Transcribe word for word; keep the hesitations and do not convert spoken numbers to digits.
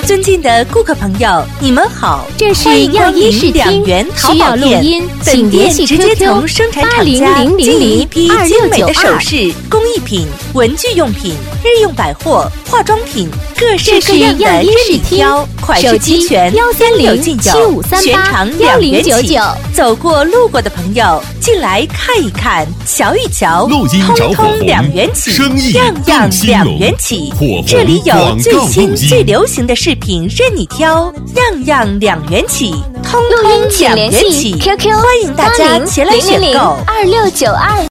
尊敬的顾客朋友，你们好， 这是样医视听，需要录音，请联系 Q Q 八零零零零二六九二。 工艺品、文具用品、日用百货、化妆品，各式各样的任你挑，款式齐全， 幺三零七五三八幺零九九。 走过路过的朋友，进来看一看，瞧一瞧， 录音通通两元起，样样两元起。这里有最新最流行的饰品任你挑，样样两元起，通通两元起。 Q Q 欢迎大家前来选购。 二六九二。